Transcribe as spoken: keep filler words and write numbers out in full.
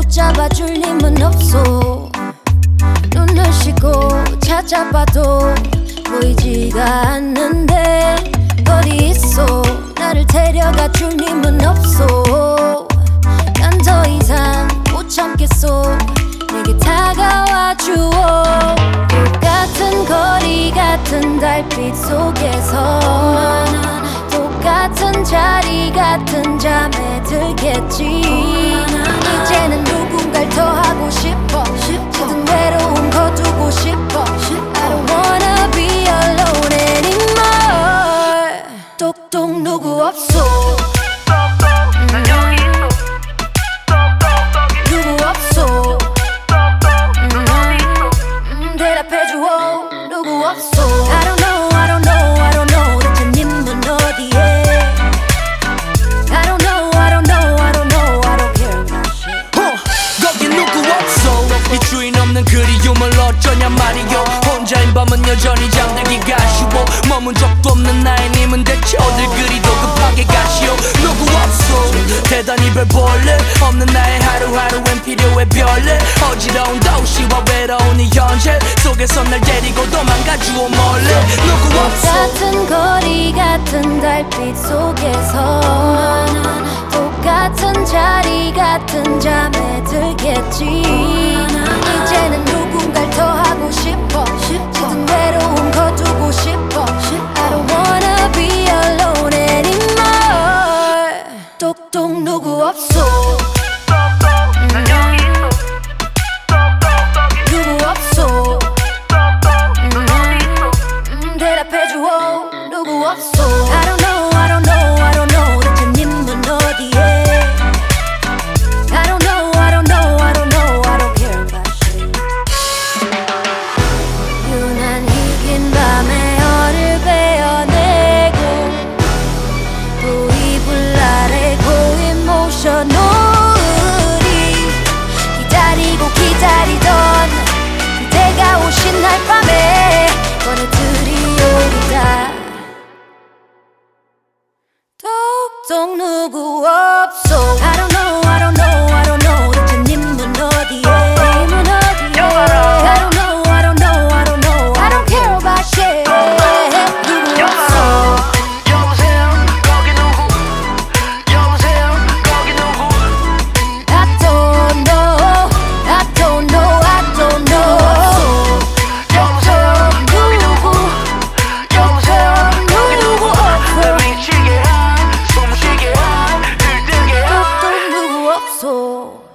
붙잡아줄 힘은 없어. 눈을 씻고 찾아봐도 보이지가 않는데 어디 있어. 나를 데려가줄 힘은 없어. 난 더 이상 못 참겠어. 내게 다가와 주오. 똑같은 거리 같은 달빛 속에서 똑같은 자리 같은 잠에 들겠지. 이제는 누군가를 더 하고 싶어. 모든 외로움 거두고 싶어. I don't wanna be alone anymore. 똑똑 누구 없어. 난 여기 있어. 누구 없어. 음, 대답해줘. 누구 없어. I don't know, I don't know, I don't know. 대체 님은 어디에. I don't know, I don't know, I don't know. I don't care about shit. 어, 거기 누구 없어. 이 주인 없는 그리움을 어쩌냐 말이요. 혼자인 밤은 여전히 잠들기가 쉬워. 머문 적도 없는 나의 님은 대체 어딜 그리도 급하게 가시오. 누구 없어. 대단히 별 볼일 없는 나의 하루하루엔 필요해 별일. 어지러운 도시와 외로운 이 현실 속에서 날 데리고 도망가주오 몰래. 누구 없어. 똑같은 거리 같은 달빛 속에서 똑같은 자리 같은 잠에 들겠지. 이제는 누군가를 더 하고 싶어. 모든 외로움 거두고 싶어. I don't wanna be alone anymore. 똑똑 누구 없어. 난 여기 있어. 누구 없어. 음, 대답해줘. 누구 없어. I don't know, I don't know, I don't know. 대체 님은 어디에. I don't know, I don't know, I don't know. I don't care about shit. 유난히 긴 밤에 얼을 베어내고 또 이불 아래 고인 모션 우리 기다리고 기다리던 그대가 오신 날 밤에 꺼내드리오리다. 똑똑 누구 없어. I don't know, I don't know, I don't know. 대체 님은 어디에. 님은 어디에. I don't know, I don't know, I don't know. I don't care about shit. 누구 없어. 여보세요 거기 누구. 여보세요 거기 누구. I don't know, I don't know, I don't know. 여보세요 거기 누구. 여보세요 거기 누구. 날 미치게 한 숨쉬게 한 들뜨게 한 똑똑 누구 없어.